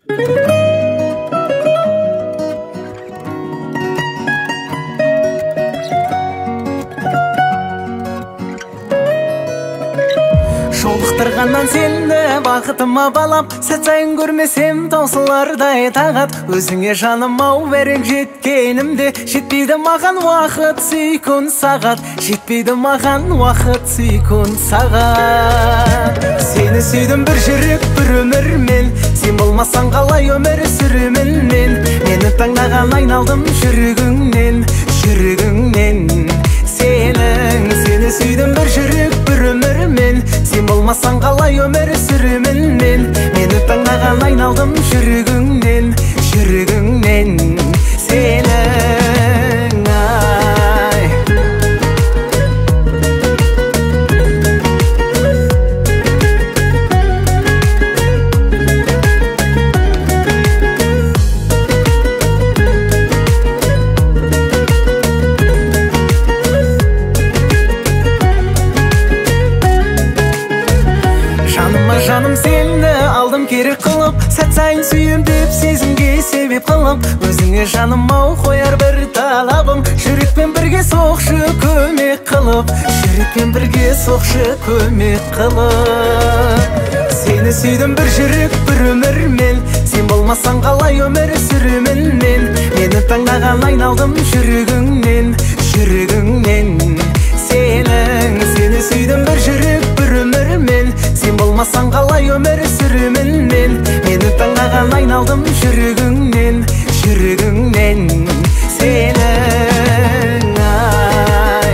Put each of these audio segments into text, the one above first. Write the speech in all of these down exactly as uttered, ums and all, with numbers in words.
Жолықтырғаннан сені бақытыма балап, сәт сайын көрмесем таусылардай тағат. Өзіңе жаным ау берек жеткенімде, жетпейді маған уақыт секунд сағат, жетпейді маған уақыт секунд сағат. Сені сүйдім бір жүрек бір өмірмен, сен болмасаң қалай өмір сүремін мен. Мені таңдаған айналдым жүрегіңнен, жүрегіңнен. Сенің, сені сүйдім бір жүрек бір өмірмен, сен болмасаң қалай өмір сүремін мен. Мені таңдаған айналдым жүрегіңнен, жүрегіңнен. Сенің, ай. Жаным сені алдым керек қылып, сәт сайын сүйем деп сезімге себеп қылып. Өзіңе жаным ау қояр бір талабым, жүрекпен бірге соқшы көмек қылып, жүрекпен бірге соқшы көмек қылып. Сені сүйдім бір жүрек бір өмірмен, сен болмасаң қалай өмір сүремін мен. Мені таңдаған айналдым жүрегіңнен, жүрегіңнен. Сенің, сені сүйдім бір жүрек бір өмірмен, сен болмасаң қалай өмір сүремін мен. Мені таңдаған айналдым жүрегіңнен, жүрегіңнен. Сенің, ай.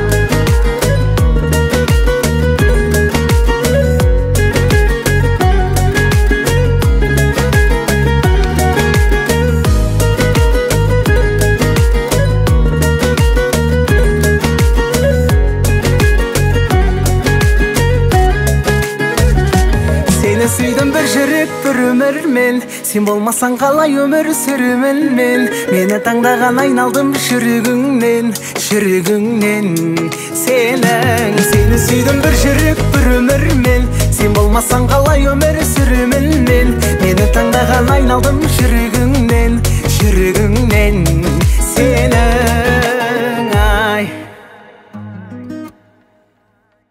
Сені сүйдім бір жүрек бір өмірмен, сен болмасаң қалай өмір сүремін мен. Мені таңдаған айналдым жүрегіңнен, жүрегіңнен. Сенің, сені сүйдім бір жүрек бір өмірмен, сен болмасаң қалай өмір сүремін мен. Мені таңдаған айналдым жүрегіңнен, жүрегіңнен.